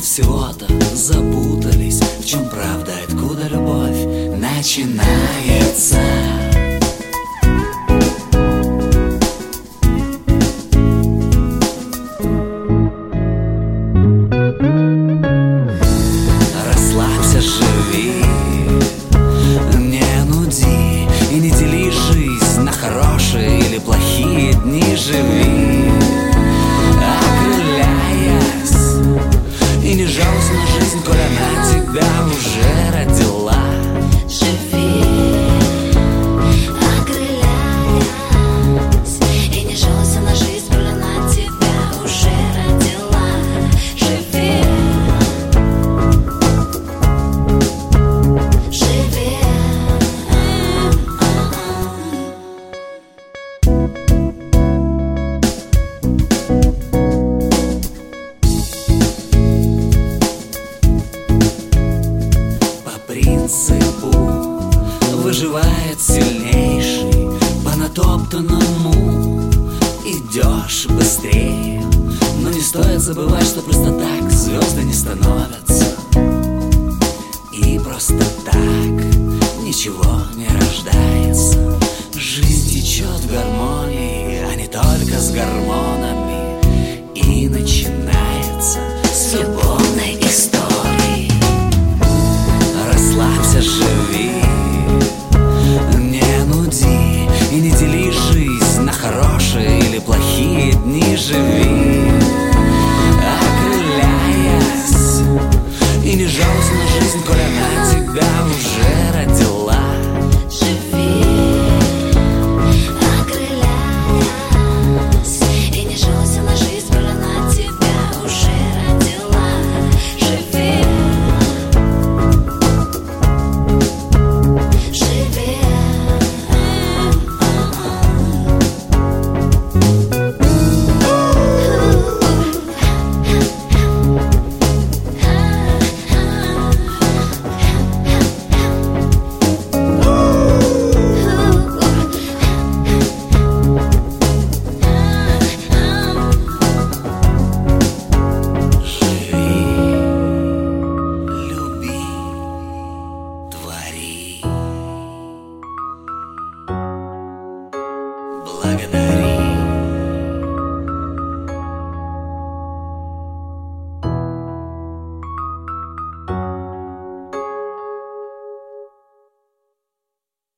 всего-то запутались. В чем правда, откуда любовь начинается? Расслабься, живи, не нуди и не дели жизнь на хорошие или плохие дни. Живи, окрыляясь, и не жалуйся на жизнь, коль она тебя уже родила. Живи, окрыляясь, и не жалуйся на жизнь, коль она тебя уже родила. Живи, живи. По принципу выживает сильнейший, по натоптанному идешь быстрее. Но не стоит забывать, что просто так звезды не становятся, и просто так ничего не рождается.